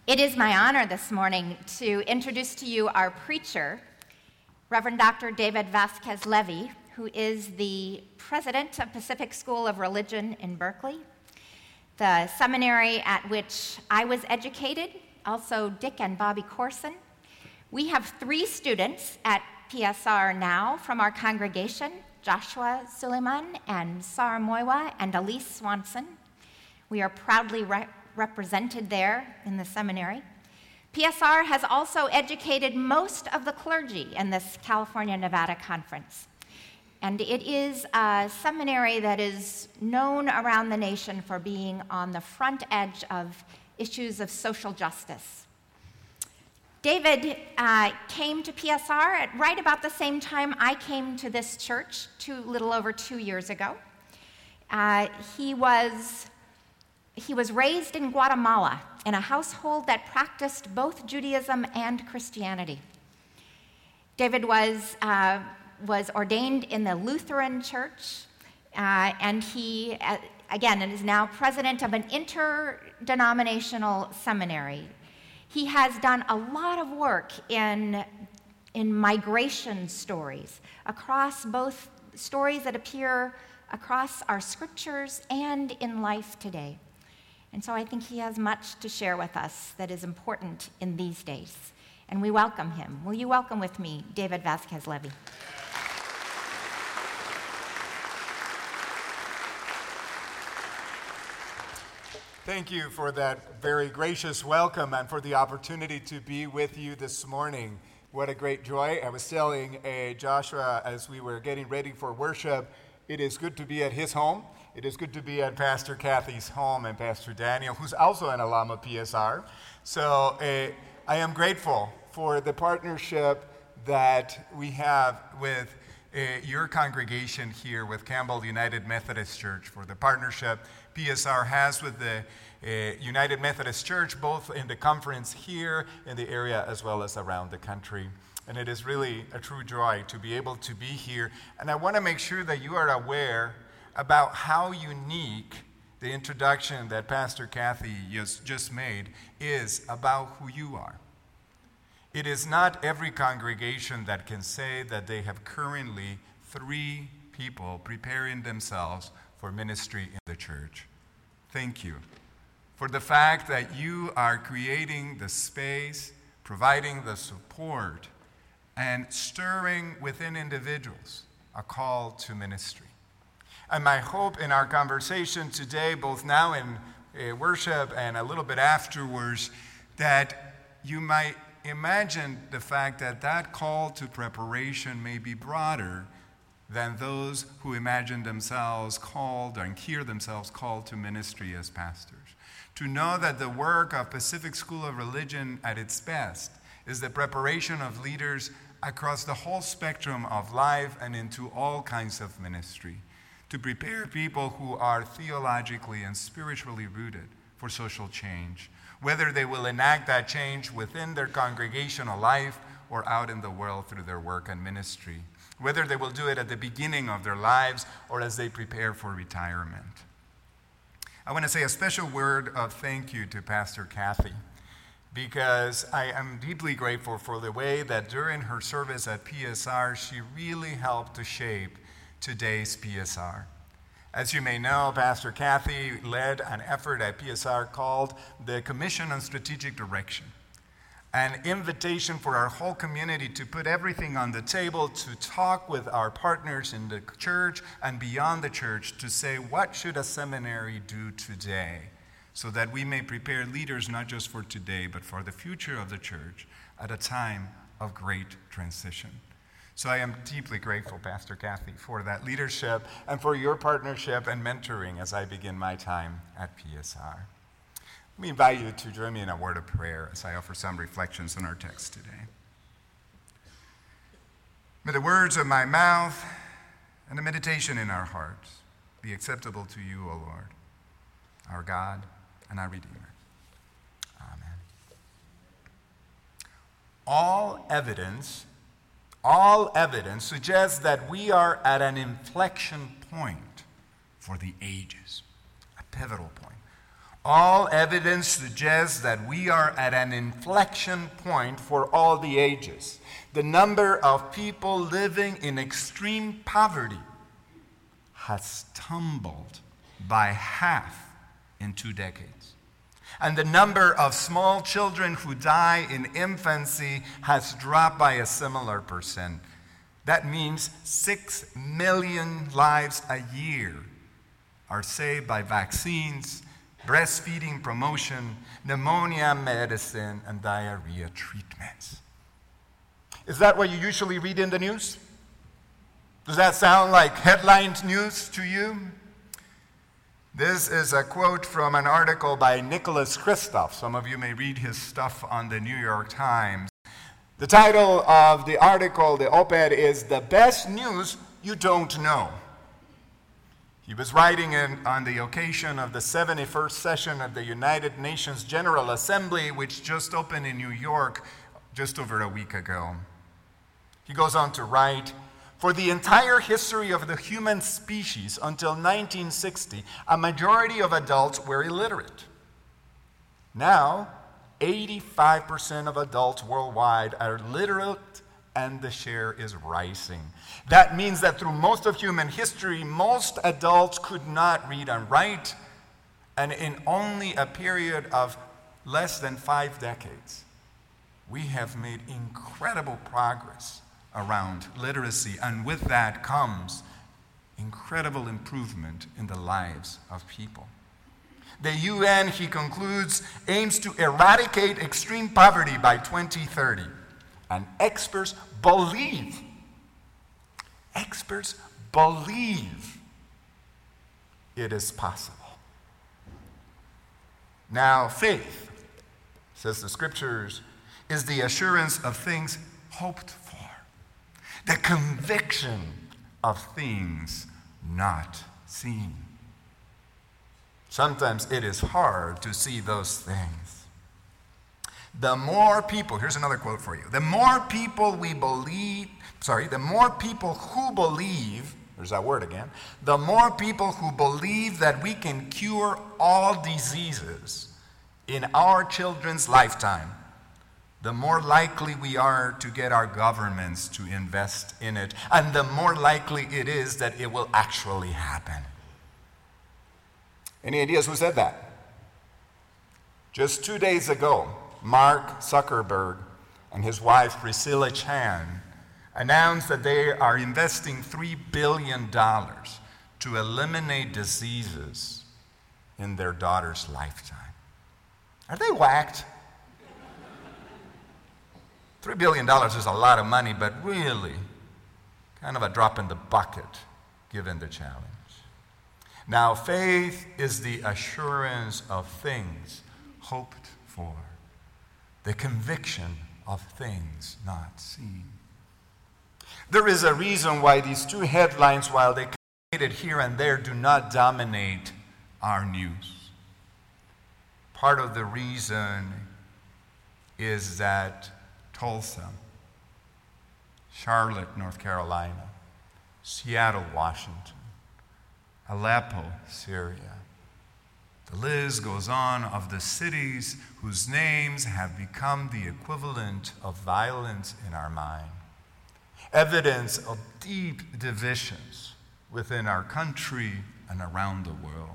It is my honor this morning to introduce to you our preacher, Reverend Dr. David Vasquez Levy, who is the president of Pacific School of Religion in Berkeley, the seminary at which I was educated, also Dick and Bobby Corson. We have 3 students at PSR now from our congregation, Joshua Suleiman and Sarah Moiwa and Elise Swanson. We are proudly represented there in the seminary. PSR has also educated most of the clergy in this California-Nevada conference. And it is a seminary that is known around the nation for being on the front edge of issues of social justice. David came to PSR at right about the same time I came to this church little over 2 years ago. He was raised in Guatemala in a household that practiced both Judaism and Christianity. David was ordained in the Lutheran Church, and he, again, is now president of an interdenominational seminary. He has done a lot of work in migration stories, across both stories that appear across our scriptures and in life today. And so I think he has much to share with us that is important in these days. And we welcome him. Will you welcome with me David Vasquez Levy? Thank you for that very gracious welcome and for the opportunity to be with you this morning. What a great joy. I was telling Joshua as we were getting ready for worship, it is good to be at his home. It is good to be at Pastor Kathy's home and Pastor Daniel, who's also an alum of PSR. So I am grateful for the partnership that we have with your congregation here with Campbell United Methodist Church, for the partnership PSR has with the United Methodist Church, both in the conference here in the area as well as around the country. And it is really a true joy to be able to be here. And I want to make sure that you are aware about how unique the introduction that Pastor Kathy just made is about who you are. It is not every congregation that can say that they have currently 3 people preparing themselves for ministry in the church. Thank you for the fact that you are creating the space, providing the support, and stirring within individuals a call to ministry. And my hope in our conversation today, both now in worship and a little bit afterwards, that you might imagine the fact that that call to preparation may be broader than those who imagine themselves called and hear themselves called to ministry as pastors. To know that the work of Pacific School of Religion at its best is the preparation of leaders across the whole spectrum of life and into all kinds of ministry, to prepare people who are theologically and spiritually rooted for social change, whether they will enact that change within their congregational life or out in the world through their work and ministry, whether they will do it at the beginning of their lives or as they prepare for retirement. I want to say a special word of thank you to Pastor Kathy, because I am deeply grateful for the way that during her service at PSR, she really helped to shape today's PSR. As you may know, Pastor Kathy led an effort at PSR called the Commission on Strategic Direction, an invitation for our whole community to put everything on the table, to talk with our partners in the church and beyond the church to say, what should a seminary do today so that we may prepare leaders not just for today, but for the future of the church at a time of great transition. So I am deeply grateful, Pastor Kathy, for that leadership and for your partnership and mentoring as I begin my time at PSR. Let me invite you to join me in a word of prayer as I offer some reflections on our text today. May the words of my mouth and the meditation in our hearts be acceptable to you, O Lord, our God and our Redeemer. Amen. All evidence suggests that we are at an inflection point for the ages, a pivotal point. All evidence suggests that we are at an inflection point for all the ages. The number of people living in extreme poverty has tumbled by half in 2 decades. And the number of small children who die in infancy has dropped by a similar percent. That means 6 million lives a year are saved by vaccines, breastfeeding promotion, pneumonia medicine, and diarrhea treatments. Is that what you usually read in the news? Does that sound like headline news to you? This is a quote from an article by Nicholas Kristof. Some of you may read his stuff on the New York Times. The title of the article, the op-ed, is "The Best News You Don't Know." He was writing on the occasion of the 71st session of the United Nations General Assembly, which just opened in New York just over a week ago. He goes on to write, "For the entire history of the human species until 1960, a majority of adults were illiterate. Now, 85% of adults worldwide are literate, and the share is rising. That means that through most of human history, most adults could not read and write, and in only a period of less than 5 decades, we have made incredible progress around literacy, and with that comes incredible improvement in the lives of people. The UN," he concludes, "aims to eradicate extreme poverty by 2030. And experts believe it is possible." Now, faith, says the scriptures, is the assurance of things hoped for, the conviction of things not seen. Sometimes it is hard to see those things. The more people, here's another quote for you. The more people who believe, there's that word again, the more people who believe that we can cure all diseases in our children's lifetime, the more likely we are to get our governments to invest in it, and the more likely it is that it will actually happen. Any ideas who said that? Just 2 days ago, Mark Zuckerberg and his wife Priscilla Chan announced that they are investing $3 billion to eliminate diseases in their daughter's lifetime. Are they whacked? $3 billion is a lot of money, but really kind of a drop in the bucket given the challenge. Now, faith is the assurance of things hoped for, the conviction of things not seen. There is a reason why these 2 headlines, while they created here and there, do not dominate our news. Part of the reason is that Tulsa, Charlotte, North Carolina, Seattle, Washington, Aleppo, Syria. The list goes on of the cities whose names have become the equivalent of violence in our mind. Evidence of deep divisions within our country and around the world.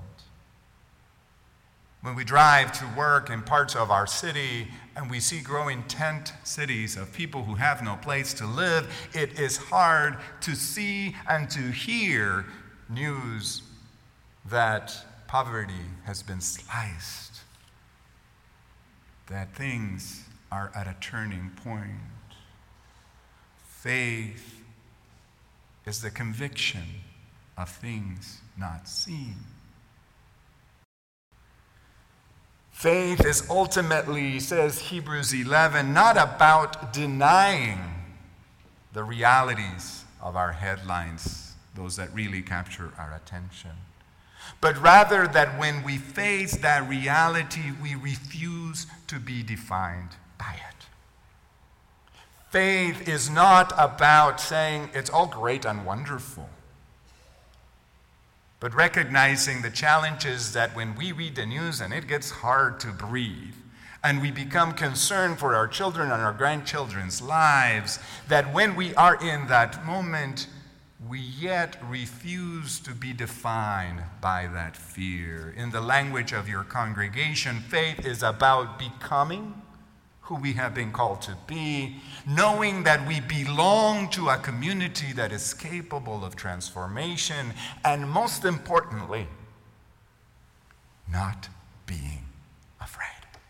When we drive to work in parts of our city and we see growing tent cities of people who have no place to live, it is hard to see and to hear news that poverty has been sliced, that things are at a turning point. Faith is the conviction of things not seen. Faith is ultimately, says Hebrews 11, not about denying the realities of our headlines, those that really capture our attention, but rather that when we face that reality, we refuse to be defined by it. Faith is not about saying it's all great and wonderful. but recognizing the challenges that when we read the news and it gets hard to breathe, and we become concerned for our children and our grandchildren's lives, that when we are in that moment, we yet refuse to be defined by that fear. In the language of your congregation, faith is about becoming who we have been called to be, knowing that we belong to a community that is capable of transformation, and most importantly, not being afraid.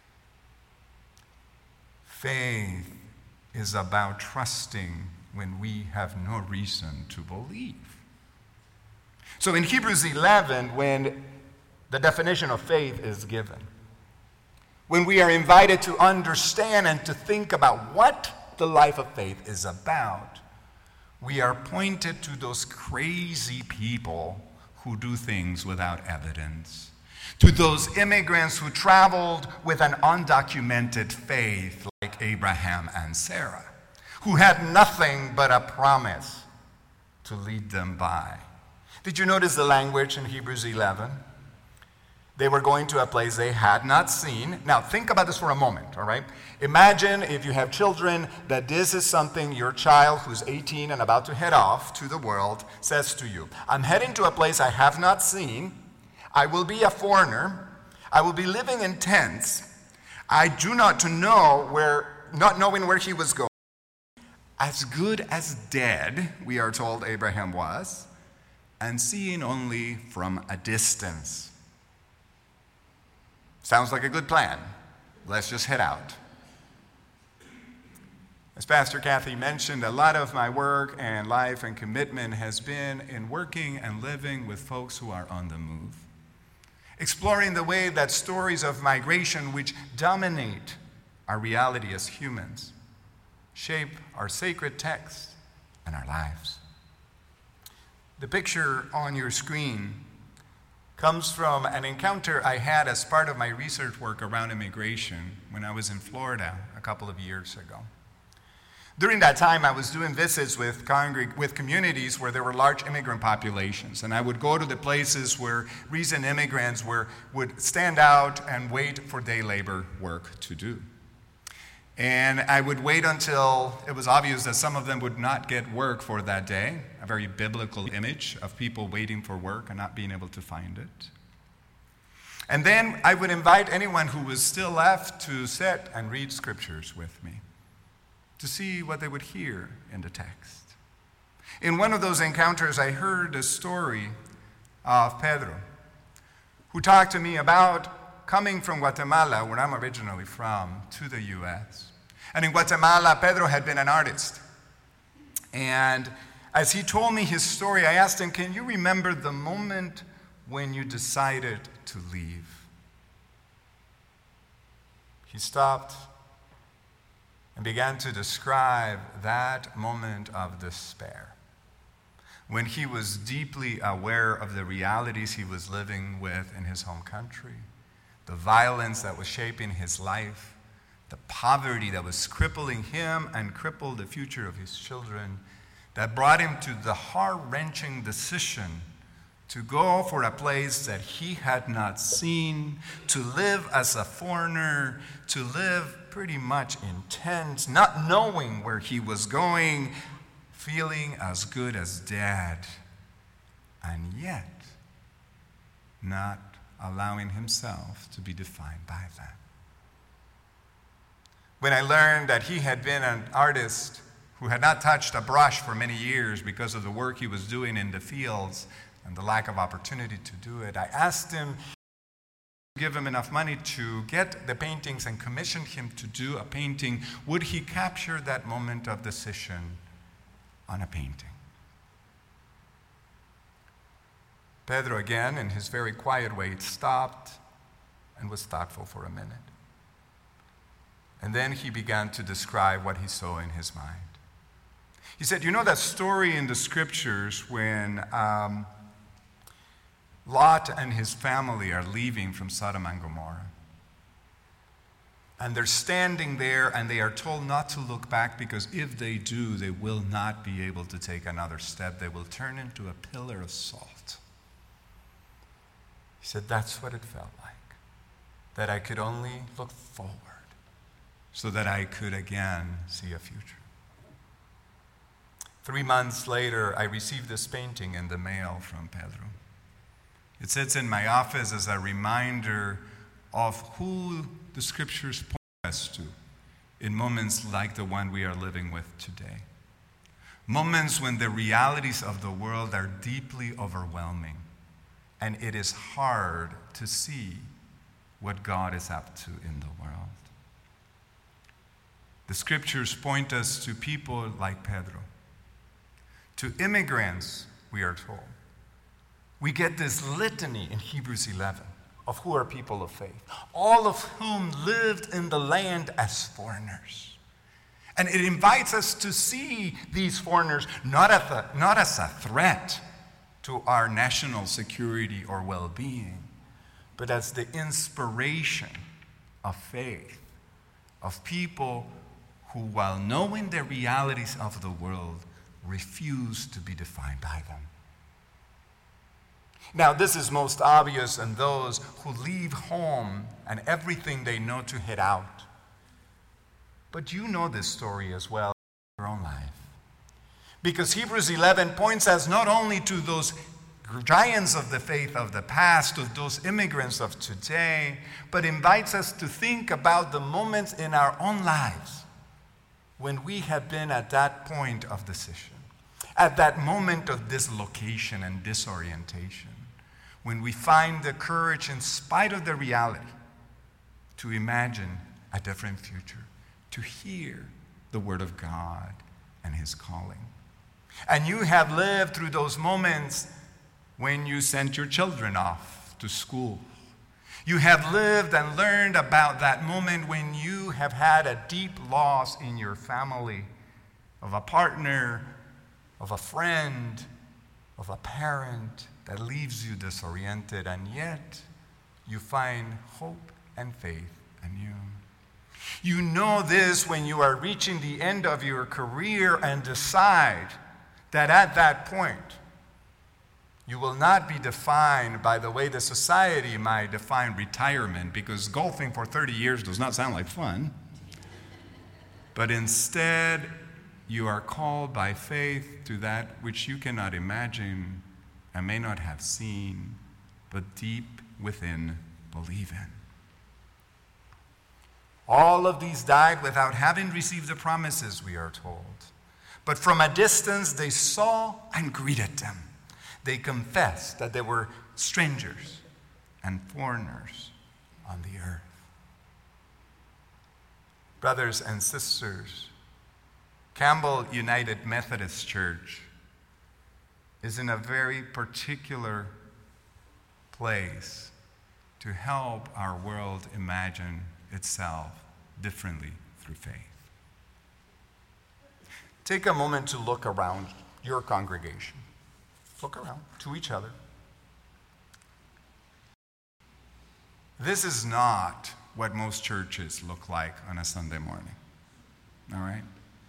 Faith is about trusting when we have no reason to believe. So in Hebrews 11, when the definition of faith is given, when we are invited to understand and to think about what the life of faith is about, we are pointed to those crazy people who do things without evidence, to those immigrants who traveled with an undocumented faith like Abraham and Sarah, who had nothing but a promise to lead them by. Did you notice the language in Hebrews 11? They were going to a place they had not seen. Now, think about this for a moment, all right? Imagine if you have children that this is something your child who's 18 and about to head off to the world says to you. I'm heading to a place I have not seen. I will be a foreigner. I will be living in tents. I do not knowing where he was going. As good as dead, we are told Abraham was, and seeing only from a distance. Sounds like a good plan. Let's just head out. As Pastor Kathy mentioned, a lot of my work and life and commitment has been in working and living with folks who are on the move, exploring the way that stories of migration, which dominate our reality as humans, shape our sacred texts and our lives. The picture on your screen comes from an encounter I had as part of my research work around immigration when I was in Florida a couple of years ago. During that time, I was doing visits with communities where there were large immigrant populations, and I would go to the places where recent immigrants would stand out and wait for day labor work to do. And I would wait until it was obvious that some of them would not get work for that day, a very biblical image of people waiting for work and not being able to find it. And then I would invite anyone who was still left to sit and read scriptures with me, to see what they would hear in the text. In one of those encounters, I heard the story of Pedro, who talked to me about coming from Guatemala, where I'm originally from, to the U.S. And in Guatemala, Pedro had been an artist. And as he told me his story, I asked him, can you remember the moment when you decided to leave? He stopped and began to describe that moment of despair, when he was deeply aware of the realities he was living with in his home country, the violence that was shaping his life, the poverty that was crippling him and crippled the future of his children, that brought him to the heart-wrenching decision to go for a place that he had not seen, to live as a foreigner, to live pretty much in tents, not knowing where he was going, feeling as good as dead, and yet not allowing himself to be defined by that. When I learned that he had been an artist who had not touched a brush for many years because of the work he was doing in the fields and the lack of opportunity to do it, I asked him to give him enough money to get the paintings and commissioned him to do a painting. Would he capture that moment of decision on a painting? Pedro, again, in his very quiet way, stopped and was thoughtful for a minute. And then he began to describe what he saw in his mind. He said, you know that story in the scriptures when Lot and his family are leaving from Sodom and Gomorrah? And they're standing there and they are told not to look back because if they do, they will not be able to take another step. They will turn into a pillar of salt. He said, that's what it felt like, that I could only look forward so that I could again see a future. 3 months later, I received this painting in the mail from Pedro. It sits in my office as a reminder of who the scriptures point us to in moments like the one we are living with today. Moments when the realities of the world are deeply overwhelming, and it is hard to see what God is up to in the world. The scriptures point us to people like Pedro, to immigrants, we are told. We get this litany in Hebrews 11 of who are people of faith, all of whom lived in the land as foreigners. And it invites us to see these foreigners not as a threat to our national security or well-being, but as the inspiration of faith, of people who, while knowing the realities of the world, refuse to be defined by them. Now, this is most obvious in those who leave home and everything they know to head out. But you know this story as well in your own life. Because Hebrews 11 points us not only to those giants of the faith of the past, to those immigrants of today, but invites us to think about the moments in our own lives when we have been at that point of decision, at that moment of dislocation and disorientation, when we find the courage, in spite of the reality, to imagine a different future, to hear the word of God and his calling. And you have lived through those moments when you sent your children off to school. You have lived and learned about that moment when you have had a deep loss in your family, of a partner, of a friend, of a parent that leaves you disoriented, and yet you find hope and faith anew. You know this when you are reaching the end of your career and decide that at that point, you will not be defined by the way the society might define retirement, because golfing for 30 years does not sound like fun. But instead, you are called by faith to that which you cannot imagine and may not have seen, but deep within believe in. All of these died without having received the promises, we are told. But from a distance, they saw and greeted them. They confessed that they were strangers and foreigners on the earth. Brothers and sisters, Campbell United Methodist Church is in a very particular place to help our world imagine itself differently through faith. Take a moment to look around your congregation. Look around to each other. This is not what most churches look like on a Sunday morning. All right?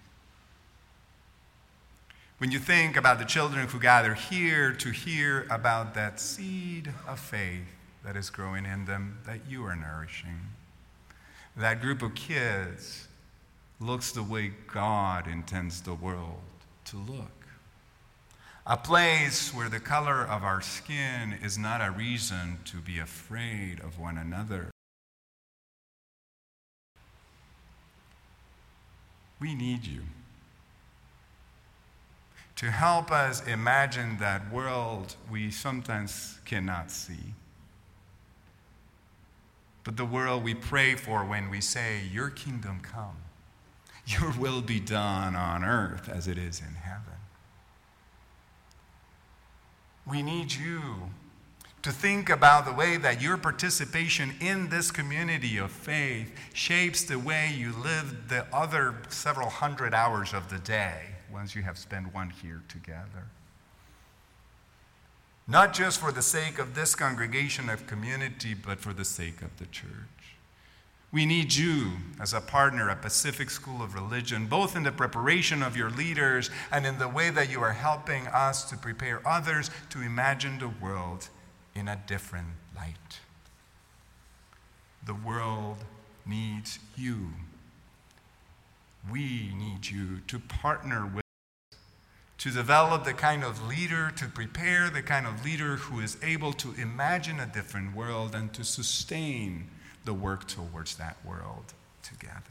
When you think about the children who gather here to hear about that seed of faith that is growing in them, that you are nourishing, that group of kids looks the way God intends the world to look. A place where the color of our skin is not a reason to be afraid of one another. We need you to help us imagine that world we sometimes cannot see, but the world we pray for when we say, "Your kingdom come, your will be done on earth as it is in heaven." We need you to think about the way that your participation in this community of faith shapes the way you live the other several hundred hours of the day once you have spent one here together. Not just for the sake of this congregation of community, but for the sake of the church. We need you as a partner at Pacific School of Religion, both in the preparation of your leaders and in the way that you are helping us to prepare others to imagine the world in a different light. light. The world needs you. We need you to partner with us, to develop the kind of leader, to prepare the kind of leader who is able to imagine a different world and to sustain the work towards that world together.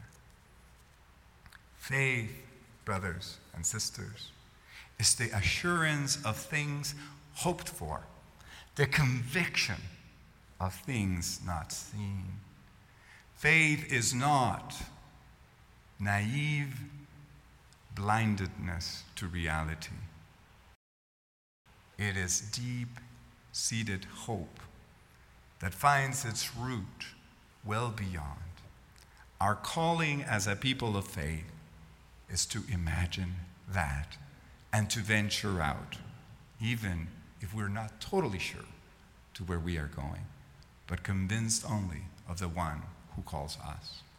Faith, brothers and sisters, is the assurance of things hoped for, the conviction of things not seen. Faith is not naive blindedness to reality. It is deep-seated hope that finds its root well beyond. Our calling as a people of faith is to imagine that and to venture out, even if we're not totally sure to where we are going, but convinced only of the one who calls us.